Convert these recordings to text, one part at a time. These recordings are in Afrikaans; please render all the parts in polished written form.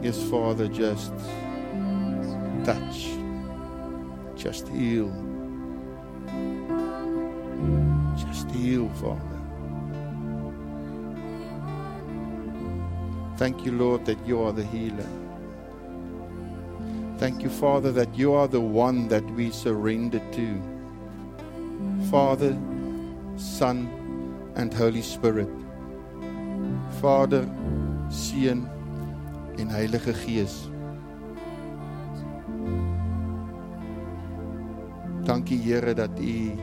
Yes, Father, just touch, just heal, Father. Thank you, Lord, that you are the healer. Thank you, Father, that you are the one that we surrender to. Father, Son, and Holy Spirit. Vader, Seun en Heilige Gees. Dankie, Here, dat U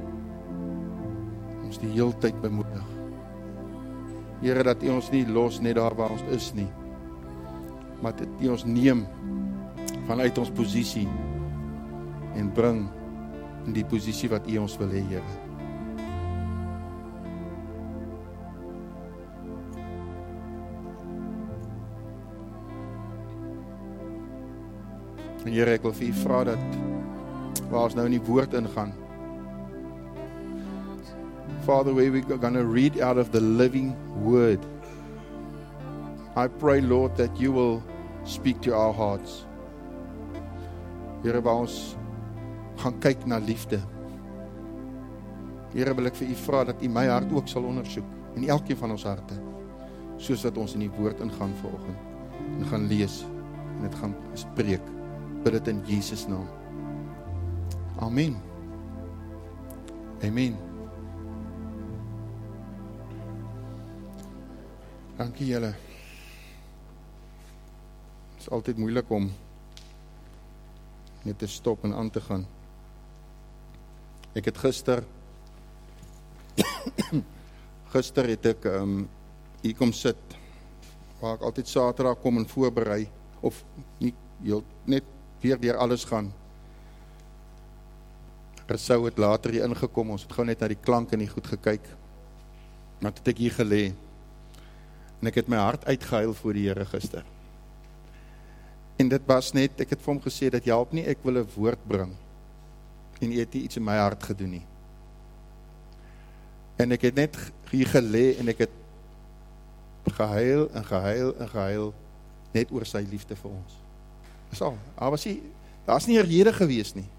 ons die heeltyd bemoedig. Here, dat U ons nie los net daar waar ons is nie, maar dat U ons neem vanuit ons posisie en bring in die posisie wat U ons wil hê, Here. En Here, ek wil vir U vra dat waar ons nou in die woord ingaan, Father, where we're going to read out of the living word, I pray, Lord, that you will speak to our hearts. Here, waar ons gaan kyk na liefde. Here, wil ek vir U vra dat U my hart ook sal ondersoek, en elkeen van ons harte, soos wat ons in die woord ingaan vanoggend, en gaan lees, en het gaan spreek. Bid dit in Jesus naam. Amen. Amen. Dankie julle. Het is altyd moeilik om net te stop en aan te gaan. Ek het gister het ek hier kom sit, waar ek altyd Saterdag kom en voorberei, of nie, net weer deur alles gaan. Sou het later hier ingekom, ons het gou net na die klank en die goed gekyk, maar het ek hier gelê, en ek het my hart uitgehuil voor die Here gister. En dit was net, ek het vir hom gesê, dat help nie, ek wil 'n woord bring, en U het nie iets in my hart gedoen nie. En ek het net hier gelê, en ek het gehuil en gehuil en gehuil, net oor sy liefde vir ons. Dis al, daar is nie 'n rede gewees nie.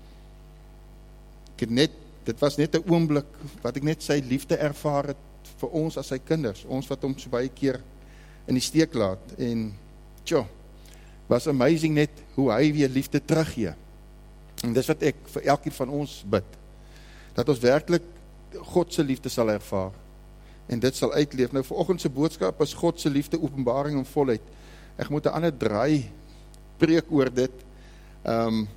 Dit was net 'n oomblik, wat ek net sy liefde ervaar het, vir ons as sy kinders, ons wat hom so baie keer in die steek laat, en was amazing net, hoe hy weer liefde teruggee, en dis wat ek vir elkeen van ons bid, dat ons werklik God se liefde sal ervaar, en dit sal uitleef. Nou vanoggend se boodskap is God se liefde, openbaring en volheid. Ek moet 'n ander draai preek oor dit, en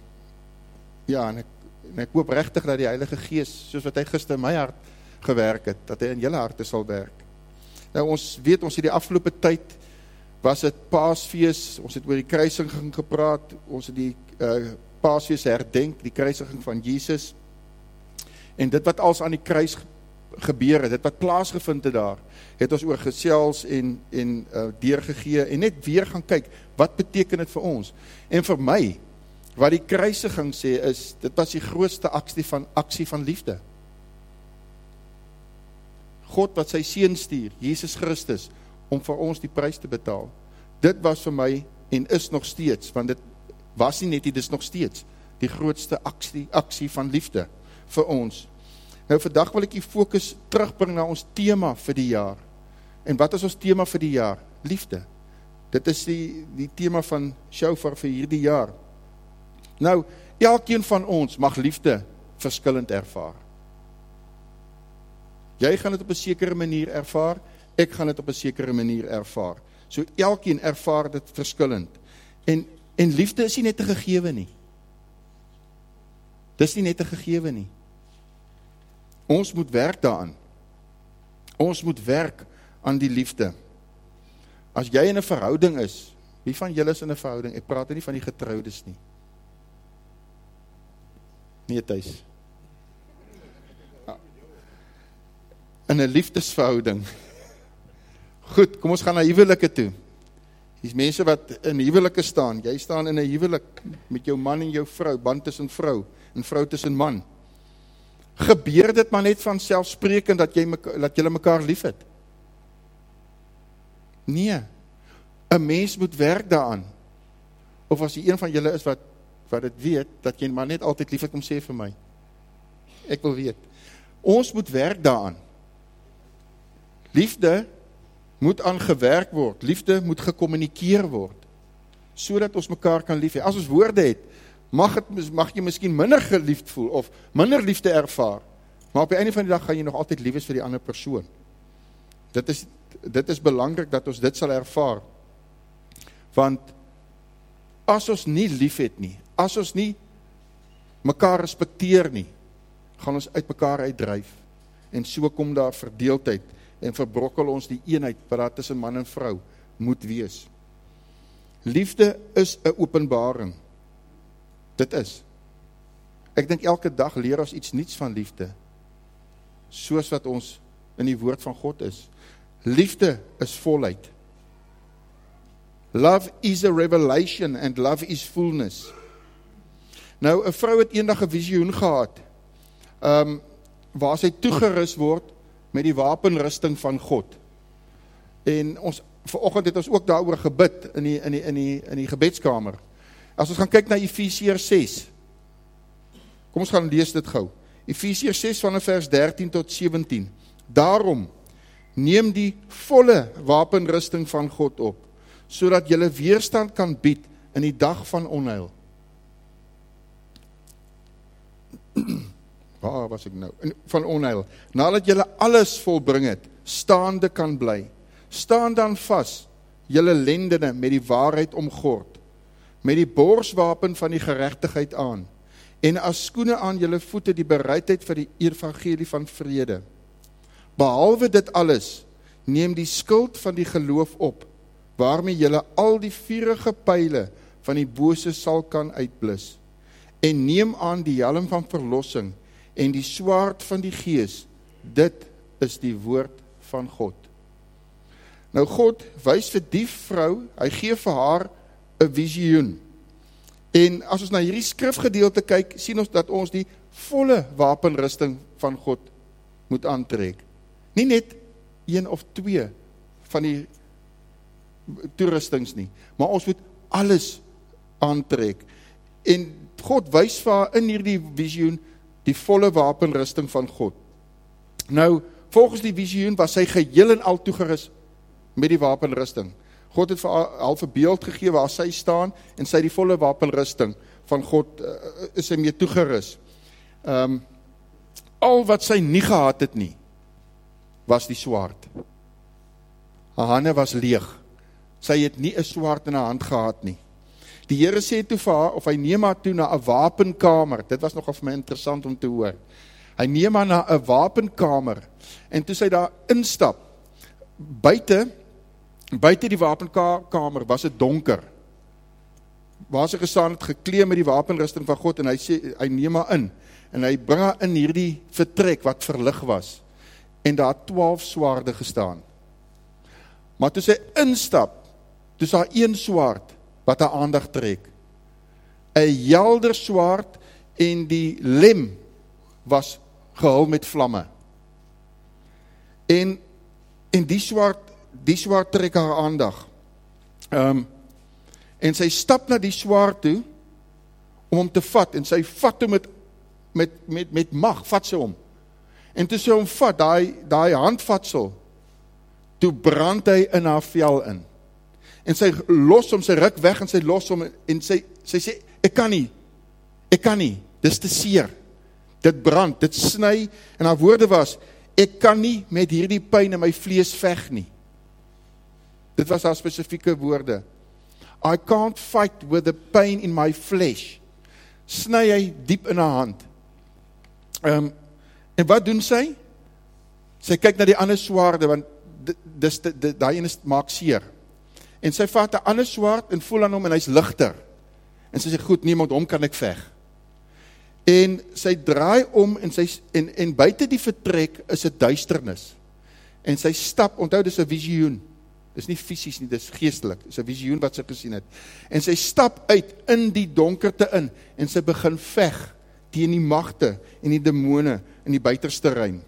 ek hoop regtig dat die Heilige Gees, soos wat hy gister in my hart gewerk het, dat hy in julle harte sal werk. Nou ons weet, ons het die afgelope tyd, was het Paasfees, ons het oor die kruisiging gepraat, ons het die Paasfees herdenk, die kruisiging van Jesus, en dit wat als aan die kruis gebeur het, dit wat plaasgevind het daar, het ons oor gesels en deurgegee, en net weer gaan kyk, wat beteken dit vir ons? En vir my, wat die kruisiging sê is, dit was die grootste aksie van liefde. God wat sy seun stuur, Jesus Christus, om vir ons die prys te betaal. Dit was vir my, en is nog steeds, want dit was nie net, dit is nog steeds, die grootste aksie van liefde vir ons. Nou vandag wil ek die fokus terugbring na ons tema vir die jaar. En wat is ons tema vir die jaar? Liefde. Dit is die tema van Shofar vir hierdie jaar. Nou, elkeen van ons mag liefde verskillend ervaar. Jy gaan dit op 'n sekere manier ervaar, ek gaan dit op 'n sekere manier ervaar. So elkeen ervaar dit verskillend. En liefde is nie net 'n gegewe nie. Dis nie net 'n gegewe nie. Ons moet werk daaraan. Ons moet werk aan die liefde. As jy in 'n verhouding is, wie van julle is in 'n verhouding? Ek praat nie van die getroudes nie. Nee, thuis. In 'n liefdesverhouding. Goed, kom ons gaan na huwelike toe. Hier's mense wat in huwelike staan. Jy staan in 'n huwelik met jou man en jou vrou, band tussen vrou en vrou tussen man. Gebeur dit maar net van selfsprekend dat julle mekaar lief het? Nee. 'n mens moet werk daaraan. Of as jy een van julle is wat dit weet, dat jy maar net altyd lief het om sê vir my. Ek wil weet. Ons moet werk daaraan. Liefde moet aan gewerk word. Liefde moet gekommunikeer word. Sodat ons mekaar kan lief hê. As ons woorde het, mag jy miskien minder geliefd voel, of minder liefde ervaar. Maar op die einde van die dag gaan jy nog altyd lief is vir die ander persoon. Dit is belangrik dat ons dit sal ervaar. Want as ons nie lief het nie, as ons nie mekaar respekteer nie, gaan ons uit mekaar uitdryf. En so kom daar verdeeldheid en verbrokkel ons die eenheid wat daar tussen man en vrou moet wees. Liefde is 'n openbaring. Dit is. Ek dink elke dag leer ons iets niets van liefde, soos wat ons in die woord van God is. Liefde is volheid. Love is a revelation and love is fullness. Nou, 'n vrou het eendag 'n visioen gehad, waar sy toegerus word met die wapenrusting van God. En vanoggend het ons ook daaroor gebid in die gebedskamer. As ons gaan kyk na Efesiërs 6, kom ons gaan lees dit gou. Efesiërs 6 vanaf vers 13 tot 17. Daarom, neem die volle wapenrusting van God op, sodat julle weerstand kan bied in die dag van onheil. Waar was ek nou? Van onheil. Nadat julle alles volbring het, staande kan bly. Staan dan vas, julle lendene met die waarheid omgord, met die borswapen van die geregtigheid aan, en as skoene aan julle voete die bereidheid vir die evangelie van vrede. Behalwe dit alles, neem die skild van die geloof op, waarmee julle al die vuurige pyle van die bose sal kan uitblus. En neem aan die helm van verlossing en die swaard van die gees. Dit is die woord van God. Nou God wys vir die vrou, hy gee vir haar 'n visioen. En as ons na hierdie skrifgedeelte kyk, sien ons dat ons die volle wapenrusting van God moet aantrek. Nie net 1 of 2 van die toerustings nie, maar ons moet alles aantrek. En God wys vir haar in hierdie visioen die volle wapenrusting van God. Nou, volgens die visioen was sy geheel en al toegerus met die wapenrusting. God het vir haar half 'n beeld gegee waar sy staan en sy die volle wapenrusting van God is sy mee toegerus. Al wat sy nie gehad het nie, was die swaard. Haar hande was leeg. Sy het nie 'n swaard in haar hand gehad nie. Die Here sê toe vir haar, of hy neem haar toe na 'n wapenkamer. Dit was nogal vir my interessant om te hoor. Hy neem haar na 'n wapenkamer, en toe sy daar instap, buite die wapenkamer was dit donker. Waar sy gestaan het, geklee met die wapenrusting van God, en hy sê, hy neem haar in, en hy bring haar in hierdie vertrek wat verlig was, en daar 12 swaarde gestaan. Maar toe sy instap, toe is daar een swaard wat haar aandag trek. 'n helder swaard, en die lem was gehul met vlamme. En die swaard trek haar aandag. En sy stap na die swaard toe om hom te vat, en sy vat hom met mag, vat sy hom. En toe sy hom vat, daai handvatsel, toe brand hy in haar vel in. En sy los hom, sy ruk weg en sy los hom, en sy sê, ek kan nie, dis te seer. Dit brand, dit sny, en haar woorde was, ek kan nie met hierdie pyn in my vlees veg nie. Dit was haar spesifieke woorde. I can't fight with the pain in my flesh. Sny hy diep in haar hand. En wat doen sy? Sy kyk na die ander swaarde, want daai ene maak seer. En sy vat 'n ander swaard en voel aan hom, en hy's ligter. En sy sê, goed, niemand hom kan ek veg. En sy draai om, en buite die vertrek is 'n duisternis. En sy stap, onthou, dis 'n visioen. Dis nie fisies nie, dis geestelik. Dis 'n visioen wat sy gesien het. En sy stap uit in die donkerte in, en sy begin veg teen die magte en die demone in die buiterste ruim.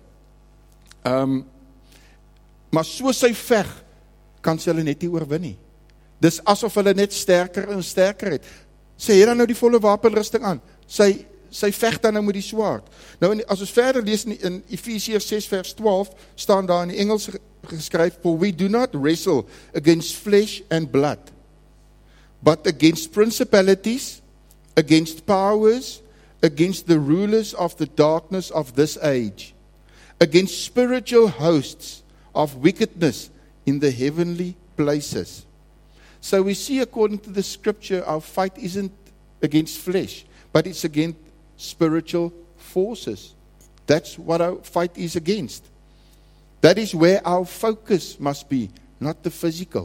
Maar so sy veg, kan sy hulle net nie oorwin nie. Dis asof hulle net sterker en sterker het. Sy het dan nou die volle wapenrusting aan. Sy veg dan nou met die swaard. Nou, as ons verder lees in Efesiërs 6 vers 12, staan daar in die Engels geskryf, for we do not wrestle against flesh and blood, but against principalities, against powers, against the rulers of the darkness of this age, against spiritual hosts of wickedness in the heavenly places. So we see, according to the scripture, our fight isn't against flesh, but it's against spiritual forces. That's what our fight is against. That is where our focus must be, not the physical.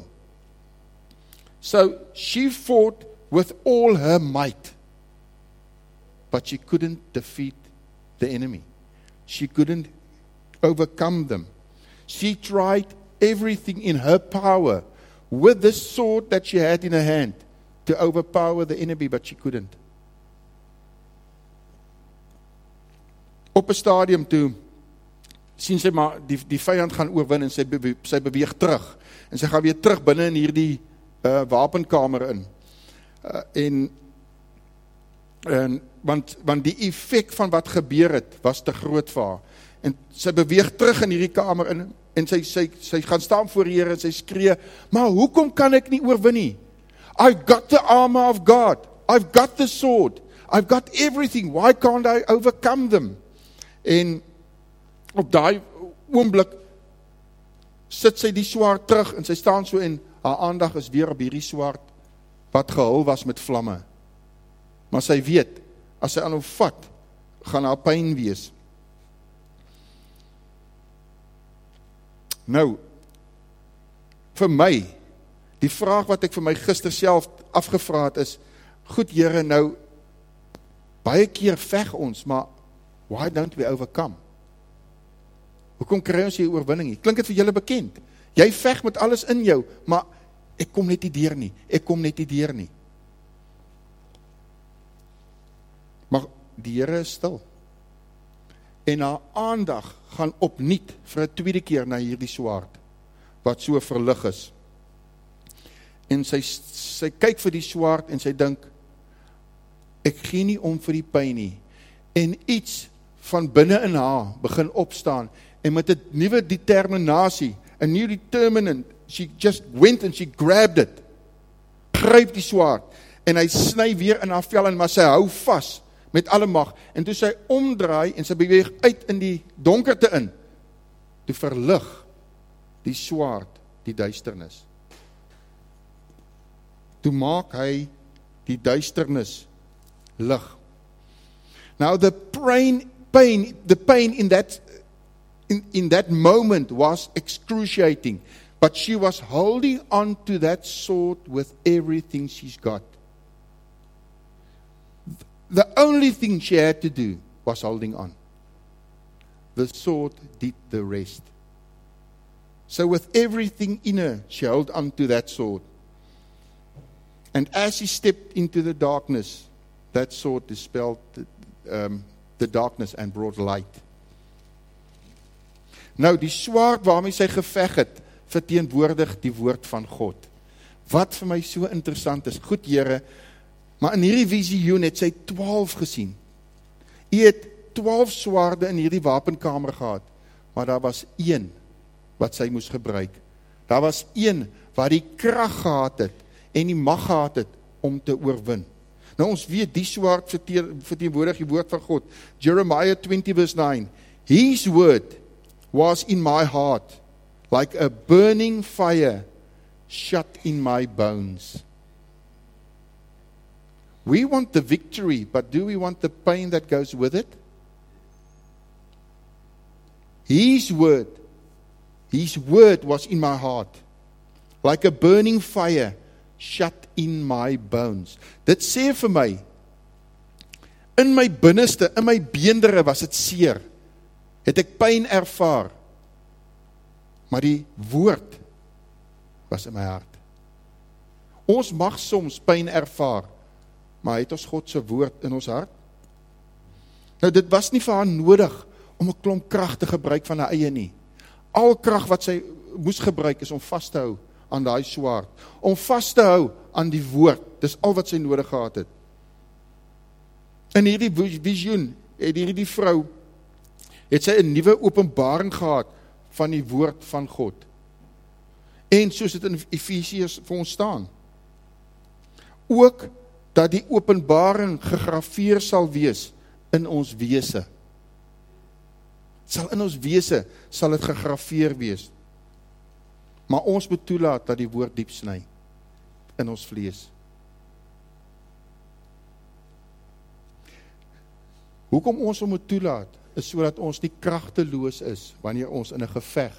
So she fought with all her might, but she couldn't defeat the enemy. She couldn't overcome them. She tried everything in her power with this sword that she had in her hand to overpower the enemy, but she couldn't. Op 'n stadium toe sien sy maar die vyand gaan oorwin en sy beweeg terug. En sy gaan weer terug binne in hierdie wapenkamer in. Want die effek van wat gebeur het, was te groot vir haar. En sy beweeg terug in hierdie kamer in, en sy gaan staan voor die Here en sy skree, maar hoekom kan ek nie oorwin nie? I've got the armor of God. I've got the sword. I've got everything. Why can't I overcome them? En op daai oomblik sit sy die swaard terug en sy staan so en haar aandag is weer op hierdie swaard wat gehul was met vlamme. Maar sy weet, as sy aanhou vat, gaan haar pyn wees. Nou, vir my, die vraag wat ek vir my gister self afgevra het is, goed Here, nou, baie keer veg ons, maar why don't we overcome? Hoekom kry ons hier oorwinning nie? Klink dit vir julle bekend? Jy veg met alles in jou, maar ek kom net nie deur nie. Ek kom net nie deur nie. Maar die Here is stil. En haar aandag gaan opnuut vir 'n tweede keer na hierdie swaard, wat so verlig is. En sy kyk vir die swaard en sy dink, ek gee nie om vir die pyn nie. En iets van binne in haar begin opstaan, en met 'n nuwe determinasie, 'n new determinant, she just went and she grabbed it, gryp die swaard, en hy sny weer in haar vel in, maar sy hou vas, met alle mag, en toe sy omdraai, en sy beweeg uit in die donkerte in, toe verlig die swaard die duisternis. Toe maak hy die duisternis lig. Now the pain in that moment was excruciating, but she was holding on to that sword with everything she's got. The only thing she had to do was holding on. The sword did the rest. So with everything in her, she held on to that sword. And as she stepped into the darkness, that sword dispelled the darkness and brought light. Nou, die swaard waarmee sy geveg het, verteenwoordig die woord van God. Wat vir my so interessant is, goed Here, maar in hierdie visioen het sy 12 gesien. Hy het 12 swaarde in hierdie wapenkamer gehad, maar daar was een wat sy moes gebruik. Daar was een wat die krag gehad het en die mag gehad het om te oorwin. Nou ons weet, die swaard verteenwoordig die woord van God. Jeremiah 20 verse 9. His word was in my heart, like a burning fire shut in my bones. We want the victory, but do we want the pain that goes with it? His word was in my heart, like a burning fire shut in my bones. Dit sê vir my, in my binneste, in my beendere was dit seer, het ek pyn ervaar, maar die woord was in my hart. Ons mag soms pyn ervaar, maar het ons God se woord in ons hart? Nou dit was nie vir haar nodig om 'n klomp krag te gebruik van haar eie nie. Al krag wat sy moes gebruik is om vas te hou aan daai swaard, om vas te hou aan die woord, dis al wat sy nodig gehad het. In hierdie visioen, het hierdie vrou, het sy 'n nuwe openbaring gehad, van die woord van God. En soos dit in Efesiërs vir ons staan, ook, dat die openbaring gegraveer sal wees, in ons wese. In ons wese, sal het gegraveer wees. Maar ons moet toelaat, dat die woord diep sny, in ons vlees. Hoekom ons om moet toelaat, is sodat ons nie kragteloos is, wanneer ons in 'n geveg,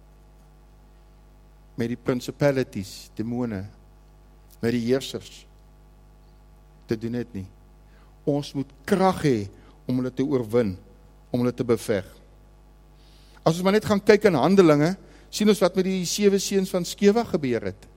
met die principalities, demone, met die heersers, te doen het nie. Ons moet krag hê, om hulle te oorwin, om hulle te beveg. As ons maar net gaan kyk in Handelinge, sien ons wat met die 7 seuns van Skewa gebeur het.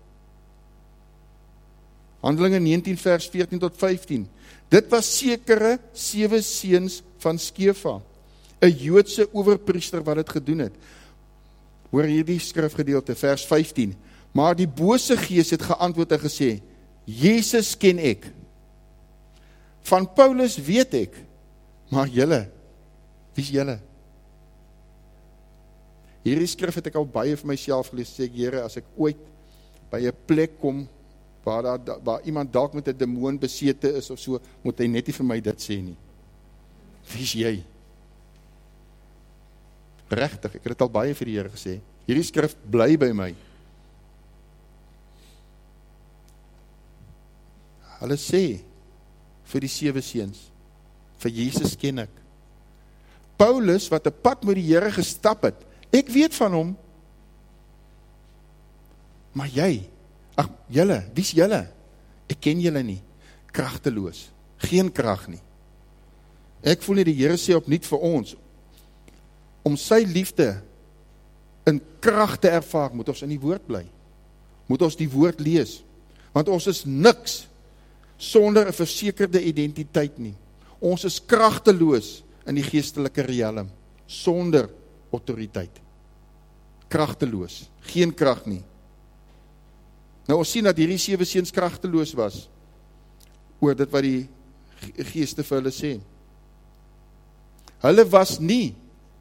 Handelinge 19 vers 14 tot 15. Dit was sekere 7 seuns van Skewa, 'n Joodse owerpriester wat dit gedoen het. Hoor hierdie skrifgedeelte, vers 15. Maar die bose gees het geantwoord en gesê, Jesus ken ek. Van Paulus weet ek, maar julle, wie is julle? Hierdie skrif het ek al baie vir myself gelees, sê ek, Here, as ek ooit by 'n plek kom, waar iemand dalk met 'n demoon besete is of so, moet hy net nie vir my dit sê nie. Wie is jy? Regtig, ek het dit al baie vir die Here gesê. Hierdie skrif bly by my. Hulle sê vir die 7 seuns, vir Jesus ken ek. Paulus, wat 'n pad met die Here gestap het, ek weet van hom. Maar jy, julle, wie is julle? Ek ken julle nie. Kragteloos, geen krag nie. Ek voel nie die Here sê opnuut vir ons, om sy liefde in krag te ervaar, moet ons in die woord bly. Moet ons die woord lees. Want ons is niks sonder 'n versekerde identiteit nie. Ons is kragteloos in die geestelike riem, sonder autoriteit. Kragteloos, geen krag nie. Nou ons sien dat hierdie 7 seuns kragteloos was, oor dit wat die geeste vir hulle sê. Hulle was nie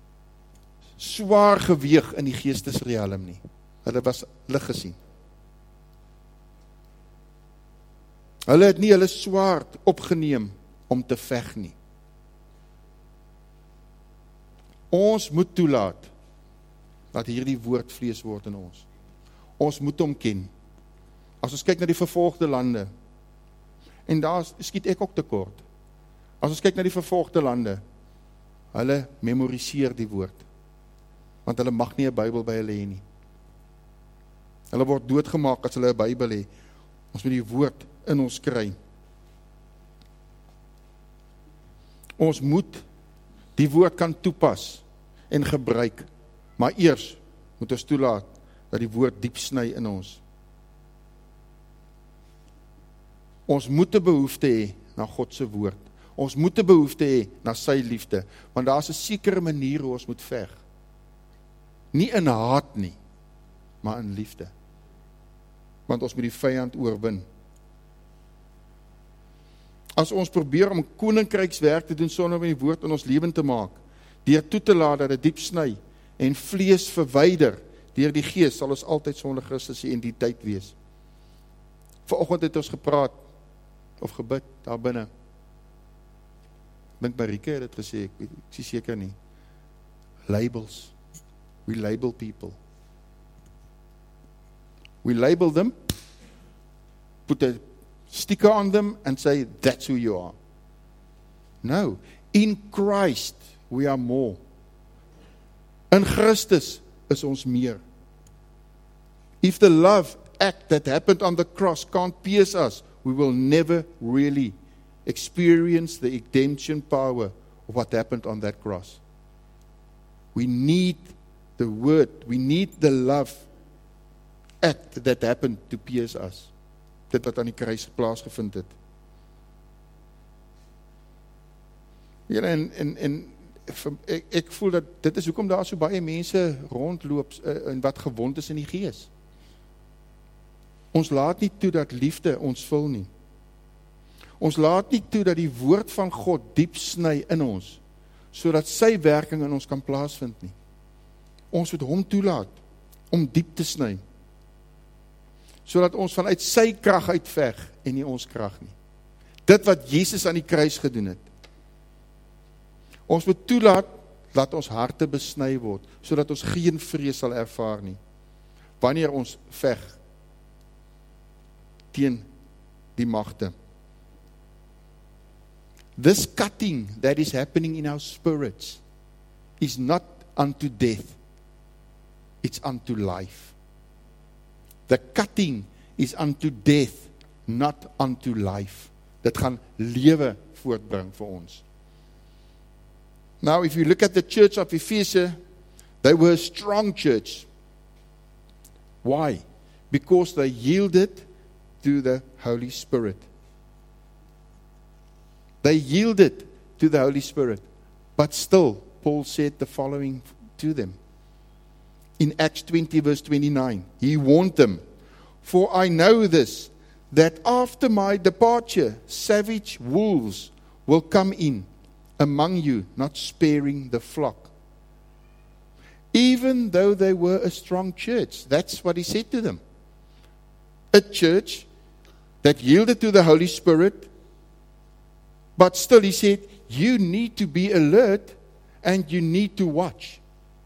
swaar geweeg in die geestesriem nie. Hulle was lig gesien. Hulle het nie hulle swaard opgeneem om te veg nie. Ons moet toelaat dat hierdie woord vlees word in ons. Ons moet hom ken. As ons kyk na die vervolgde lande, en daar skiet ek ook tekort. As ons kyk na die vervolgde lande, hulle memoriseer die woord, want hulle mag nie 'n Bybel by hulle hê nie. Hulle word doodgemaak as hulle 'n Bybel hê. Ons moet die woord in ons kry. Ons moet die woord kan toepas en gebruik, maar eers moet ons toelaat dat die woord diep sny in ons. Ons moet 'n behoefte hê na God se woord. Ons moet 'n behoefte hê na sy liefde, want daar is 'n sekere manier hoe ons moet veg. Nie in haat nie, maar in liefde. Want ons moet die vyand oorwin. As ons probeer om koninkrykswerk te doen sonder om die woord in ons lewe te maak, deur toe te laat dat dit diep sny en vlees verwyder deur die gees, sal ons altyd sonder Christus se identiteit wees. Vanoggend het ons gepraat of gebid daar binne. Dink Marike het dit gesê, ek is seker nie. Labels. We label people. We label them, put a sticker on them and say, that's who you are. No, in Christ we are more. In Christus is ons meer. If the love act that happened on the cross can't pierce us, we will never really experience the redemption power of what happened on that cross. We need the word, we need the love act that happened to pierce us. Dit wat aan die kruis plaasgevind het. Ja, en ek voel dat dit is hoekom daar so baie mense rondloop en wat gewond is in die gees. Ons laat nie toe dat liefde ons vul nie. Ons laat nie toe dat die woord van God diep sny in ons, sodat sy werking in ons kan plaasvind nie. Ons moet hom toelaat om diep te sny, sodat ons vanuit sy krag uitveg en nie ons krag nie. Dit wat Jesus aan die kruis gedoen het. Ons moet toelaat dat ons harte besny word, sodat ons geen vrees sal ervaar nie, wanneer ons veg teen die magte. This cutting that is happening in our spirits is not unto death, it's unto life. The cutting is unto death, not unto life. Dit gaan lewe voortbring vir ons. Now, if you look at the church of Ephesus, they were a strong church. Why? Because they yielded to the Holy Spirit. They yielded to the Holy Spirit. But still, Paul said the following to them. In Acts 20 verse 29, he warned them, "For I know this, that after my departure, savage wolves will come in among you, not sparing the flock." Even though they were a strong church, that's what he said to them. A church that yielded to the Holy Spirit, but still he said, you need to be alert and you need to watch.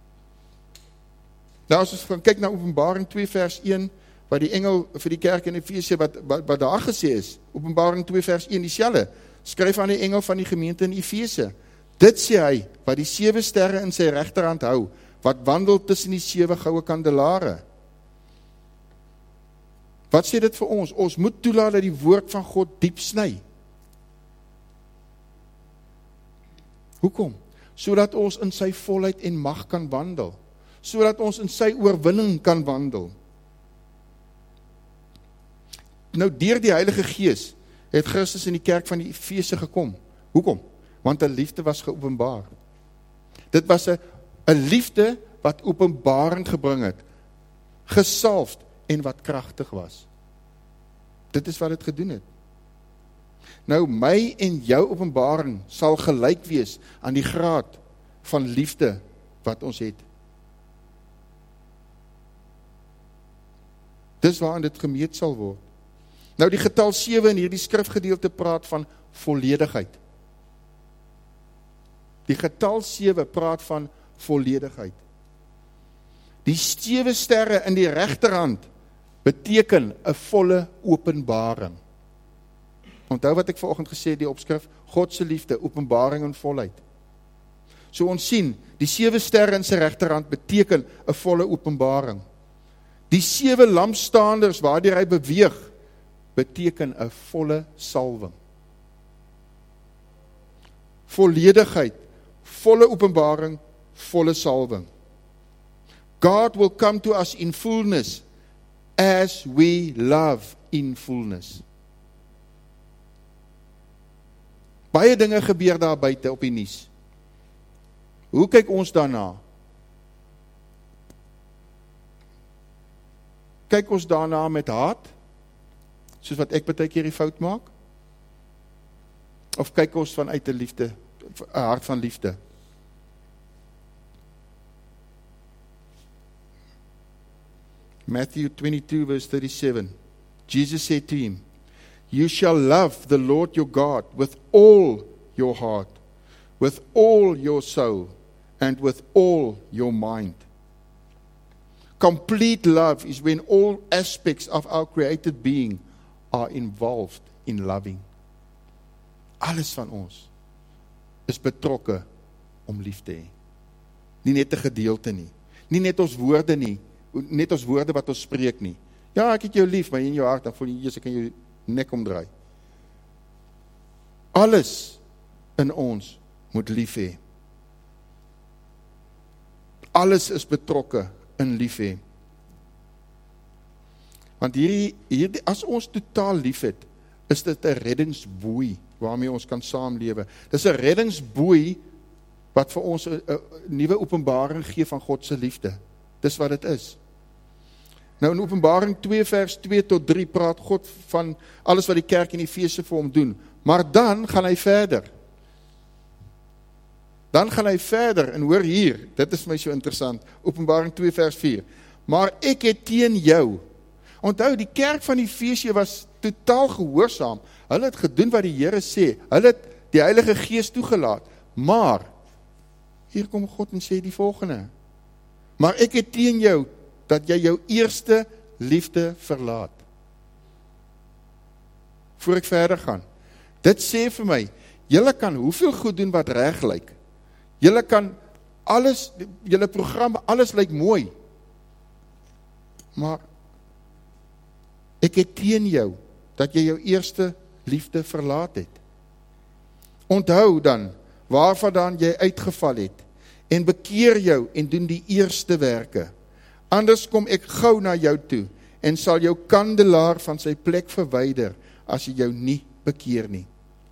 Nou as ons gaan kyk na Openbaring 2 vers 1, wat die engel vir die kerk in Efesië wat daar gesê is, Openbaring 2 vers 1 dieselfde, skryf aan die engel van die gemeente in Efesië. Dit sê hy, wat die 7 sterre in sy regterhand hou, wat wandel tussen die 7 goue kandelare. Wat sê dit vir ons? Ons moet toelaat dat die woord van God diep sny. Hoekom? Sodat ons in sy volheid en mag kan wandel. Sodat ons in sy oorwinning kan wandel. Nou, deur die Heilige Gees het Christus in die kerk van die Efese gekom. Hoekom? Want 'n liefde was geopenbaar. Dit was 'n liefde wat openbaring gebring het, gesalfd en wat kragtig was. Dit is wat dit gedoen het. Nou, my en jou openbaring sal gelyk wees aan die graad van liefde wat ons het. Dis waarin dit gemeet sal word. Nou, die getal 7 in hierdie skrifgedeelte praat van volledigheid. Die getal 7 praat van volledigheid. Die 7 sterre in die regterhand beteken 'n volle openbaring. Onthou wat ek vanoggend gesê het, die opskrif, God se liefde, openbaring en volheid. So ons sien, die 7 sterre in sy regterhand beteken 'n volle openbaring. Die 7 lampstaanders waardeur hy beweeg, beteken 'n volle salwing. Volledigheid, volle openbaring, volle salwing. God will come to us in fullness as we love in fullness. Baie dinge gebeur daar buite op die nuus. Hoe kyk ons daarna? Kyk ons daarna met haat, soos wat ek baie keer die fout maak? Of kyk ons vanuit 'n liefde, 'n hart van liefde? Matthew 22 verse 37. Jesus said to him, "You shall love the Lord your God with all your heart, with all your soul, and with all your mind." Complete love is when all aspects of our created being are involved in loving. Alles van ons is betrokke om lief te hê. Nie net 'n gedeelte nie. Nie net ons woorde nie, net ons woorde wat ons spreek nie. Ja, ek het jou lief, maar in jou hart dan voel jy eers ek kan jou nek omdraai. Alles in ons moet lief hê. Alles is betrokke in lief hê. Want hierdie as ons totaal lief het, is dit 'n reddingsboei waarmee ons kan saamlewe. Dis 'n reddingsboei wat vir ons 'n nuwe openbaring gee van God se liefde. Dis wat dit is. Nou in Openbaring 2 vers 2 tot 3 praat God van alles wat die kerk in Efese vir hom doen. Maar dan gaan hy verder. Dan gaan hy verder en hoor hier, dit is my so interessant, Openbaring 2 vers 4. Maar ek het teen jou. Onthou, die kerk van Efese was totaal gehoorsaam. Hulle het gedoen wat die Here sê. Hulle het die Heilige Gees toegelaat. Maar, hier kom God en sê die volgende. Maar ek het teen jou, dat jy jou eerste liefde verlaat. Voor ek verder gaan. Dit sê vir my, julle kan hoeveel goed doen wat reg lyk. Julle kan alles, julle program, alles lyk mooi. Maar, ek het teen jou, dat jy jou eerste liefde verlaat het. Onthou dan, waarvandaan jy uitgeval het, en bekeer jou en doen die eerste werke. Anders kom ek gou na jou toe, en sal jou kandelaar van sy plek verwyder, as jy jou nie bekeer nie.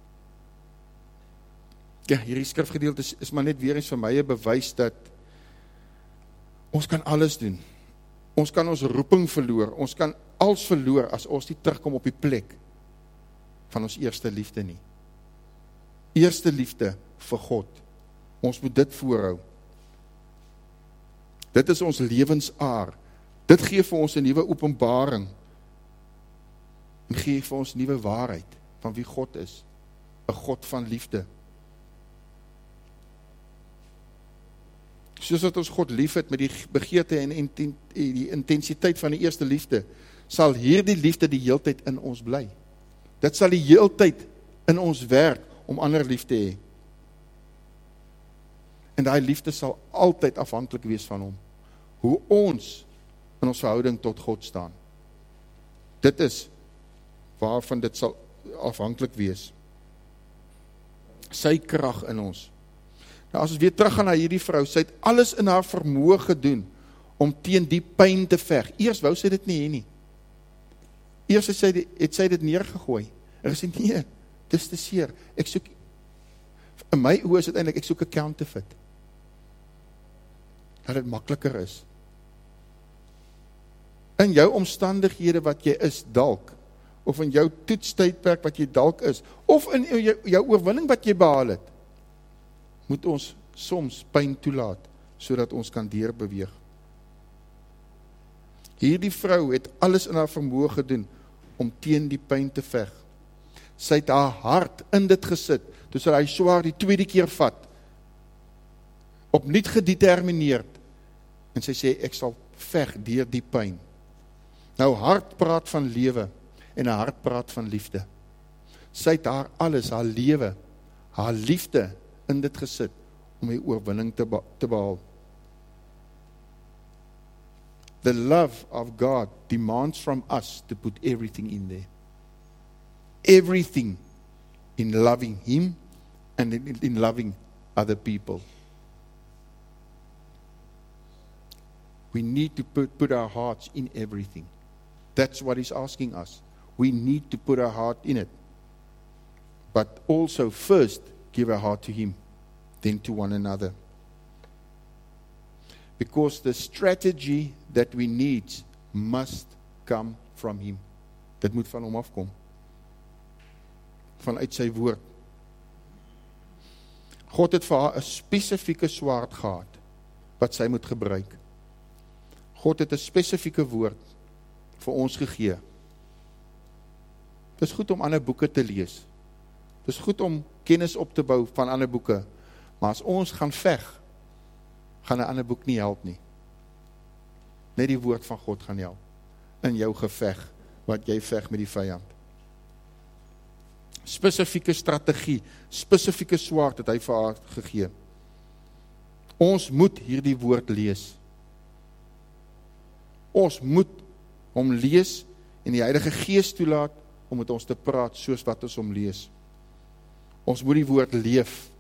Ja, hierdie skrifgedeelte is maar net weer eens vir my 'n bewys dat ons kan alles doen. Ons kan ons roeping verloor, ons kan alles verloor as ons nie terugkom op die plek van ons eerste liefde nie. Eerste liefde vir God. Ons moet dit voorhou. Dit is ons lewensaar. Dit gee vir ons 'n nuwe openbaring. En gee vir ons nuwe waarheid van wie God is. 'n God van liefde. Soos wat ons God lief het met die begeerte en die intensiteit van die eerste liefde, sal hierdie liefde die heeltyd in ons bly. Dit sal die heeltyd in ons werk om ander lief te hê. En daai liefde sal altyd afhanklik wees van hom. Hoe ons in ons verhouding tot God staan. Dit is waarvan dit sal afhanklik wees. Sy krag in ons. Nou as ons weer terug gaan na hierdie vrou, sy het alles in haar vermoë gedoen om teen die pyn te veg. Eers wou sy dit nie hê nie. Eers het sy dit neergegooi. En gesê, nee, dis te seer. Ek soek, in my oë is dit eintlik, ek soek 'n counterfeit. Dat dit makliker is. In jou omstandighede wat jy is, dalk, of in jou toetstydperk wat jy dalk is, of in jou oorwinning wat jy behaal het, moet ons soms pyn toelaat, sodat ons kan deurbeweeg. Hierdie vrou het alles in haar vermoë gedoen, om teen die pyn te veg. Sy het haar hart in dit gesit, toe sy hy swaar die tweede keer vat, opnuut gedetermineerd, en sy sê, ek sal veg deur die pyn. Nou, hart praat van lewe, en haar hart praat van liefde. Sy het haar alles, haar lewe, haar liefde, in dit gesit, om die oorwinning te behaal. The love of God demands from us to put everything in there. Everything in loving Him and in loving other people. We need to put our hearts in everything. That's what He's asking us. We need to put our heart in it. But also first, give our heart to Him, then to one another. Because the strategy that we need must come from Him. Dit moet van hom afkom. Vanuit sy woord. God het vir haar 'n spesifieke swaard gehad, wat sy moet gebruik. God het 'n spesifieke woord vir ons gegee. Dit is goed om ander boeke te lees. Dit is goed om kennis op te bou van ander boeke. Maar as ons gaan veg, gaan 'n ander boek nie help nie. Net die woord van God gaan help. In jou geveg, wat jy veg met die vyand. Spesifieke strategie, spesifieke swaard het hy vir haar gegee. Ons moet hierdie woord lees. Ons moet hom lees en die Heilige Gees toelaat om met ons te praat soos wat ons hom lees. Ons moet die woord leef,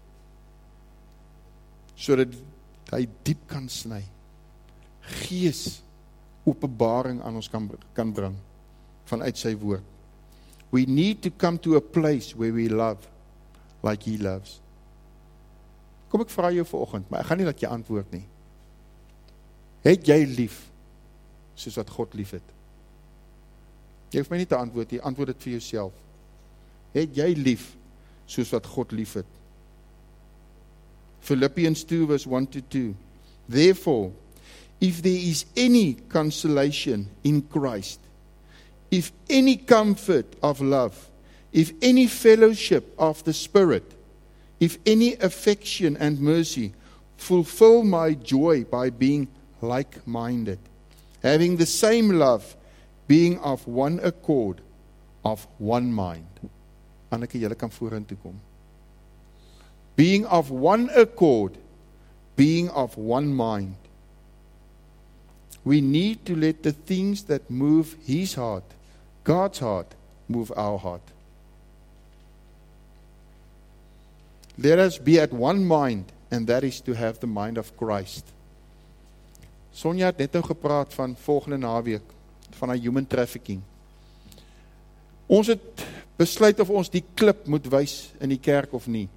sodat hy diep kan sny. Gees openbaring aan ons kan bring vanuit sy woord. We need to come to a place where we love like He loves. Kom ek vra jou vanoggend, maar ek gaan nie laat jy antwoord nie. Het jy lief soos wat God lief het? Jy hoef my nie te antwoord, jy antwoord dit vir jouself. Het jy lief soos wat God lief het? Philippians 2 verse 1-2. Therefore, if there is any consolation in Christ, if any comfort of love, if any fellowship of the Spirit, if any affection and mercy, fulfill my joy by being like-minded, having the same love, being of one accord, of one mind. Anneke, julle kan vorentoe kom. Being of one accord, being of one mind. We need to let the things that move His heart, God's heart, move our heart. Let us be at one mind, and that is to have the mind of Christ. Sonja het net nou gepraat van volgende naweek, van haar human trafficking. Ons het besluit of ons die klip moet wys in die kerk of nie.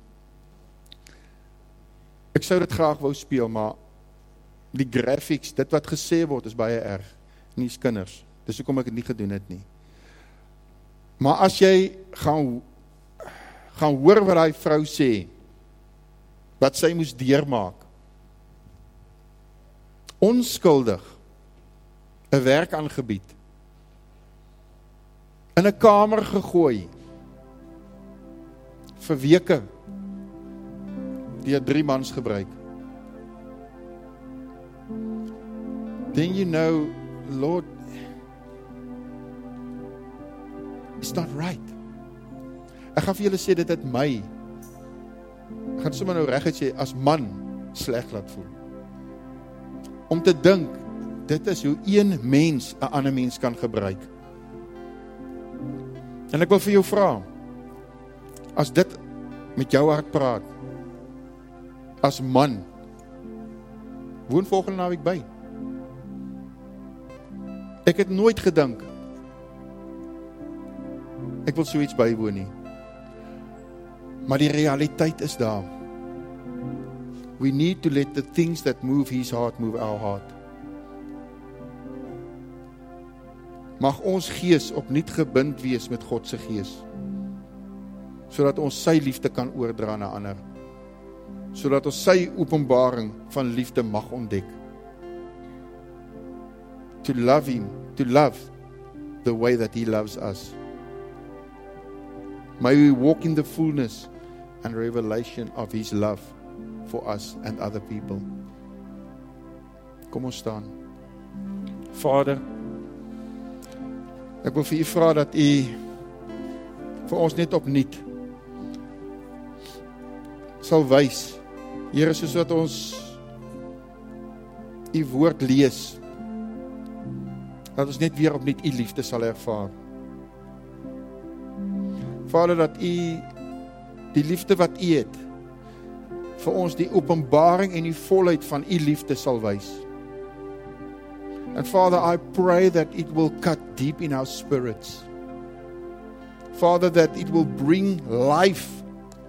Ek sou dit graag wou speel, maar die graphics, dit wat gesê word, is baie erg. Nie is kinders. Dis hoekom ek het nie gedoen het nie. Maar as jy gaan hoor wat die vrou sê, wat sy moes deurmaak, onskuldig, 'n werk aangebied, in 'n kamer gegooi, vir weke, deur 3 mans gebruik. Then you know, Lord, it's not right. Ek gaan vir julle sê, dit het my, ek gaan sommer nou reguit sê, as man, sleg laat voel. Om te dink, dit is hoe een mens 'n ander mens kan gebruik. En ek wil vir jou vra, as dit met jou hart praat, as man, woon volgende naweek by. Ek het nooit gedink, ek wil so iets bywoon nie. Maar die realiteit is daar. We need to let the things that move His heart move our heart. Mag ons gees opnuut gebind wees met God se gees, sodat ons sy liefde kan oordra na ander, sodat ons sy openbaring van liefde mag ontdek. To love Him, to love the way that He loves us. May we walk in the fullness and revelation of His love for us and other people. Kom ons staan. Vader, ek wil vir U vra dat U vir ons net opnuut sal wys, Here, soos wat ons U woord lees, dat ons net weer opnuut U liefde sal ervaar. Vader, dat U die liefde wat U het, vir ons die openbaring en die volheid van U liefde sal wys. And Father, I pray that it will cut deep in our spirits. Father, that it will bring life.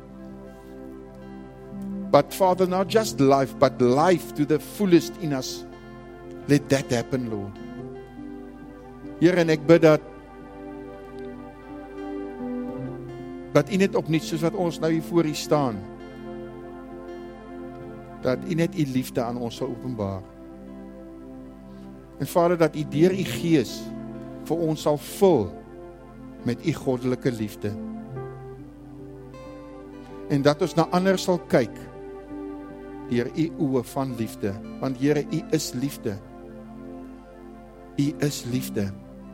But Father, not just life, but life to the fullest in us. Let that happen, Lord. Here, en ek bid dat U net opnuut, soos wat ons nou hier voor U staan, dat U net U liefde aan ons sal openbaar. En Vader, dat U deur U Gees vir ons sal vul met U goddelike liefde. En dat ons na ander sal kyk deur U oë van liefde, want Here, U is liefde. U is liefde.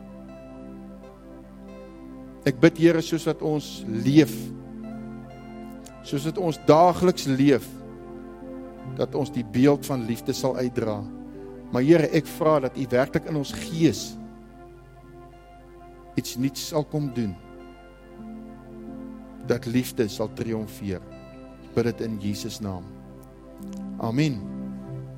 Ek bid, Here, soos wat ons leef, soos wat ons daagliks leef, dat ons die beeld van liefde sal uitdra. Maar Here, ek vra dat U werklik in ons gees iets nuuts sal kom doen, dat liefde sal triomfeer. Bid dit in Jesus naam. Amen.